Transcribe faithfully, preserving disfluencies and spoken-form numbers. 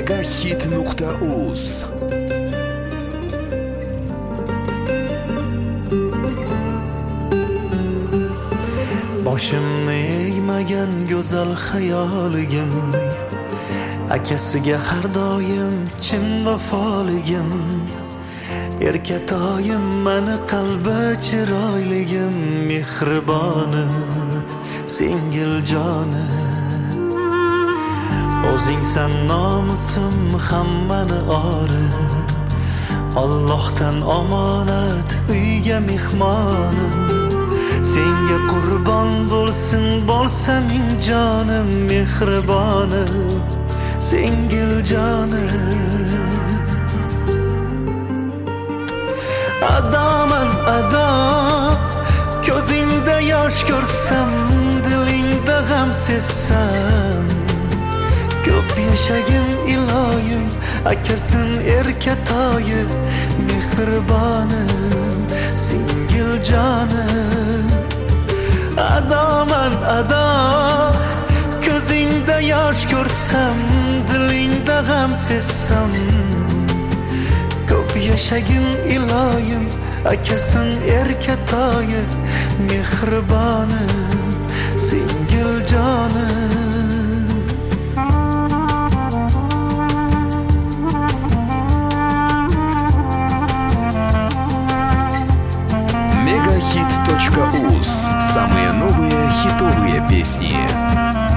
megahit nuqta uz. Boshimni egmagan go'zal xayoligim, akasiga har doim chin vafoligim, erkatoyim mani qalbi chiroyligim, mehriboni singiljonim, o'zingsan nomusim hammani ori, Allohdan omonat uyga mehmonim, senga qurbon bo'lsin bo'lsaming jonim, mehribonim singiljonim. Adoman ado, ko'zingda yosh ko'rsam, dilingda g'am sezsam, ko'p yashagin iloyim, akasin erkatoyi, mehribonim singiljonim. Adoman ado, ko'zingda yosh ko'rsam, dilingda g'am sezsam, ko'p yashagin iloyim, akasin erkatoyi, mehribonim singiljonim. megahit точка уз. Самые новые хитовые песни.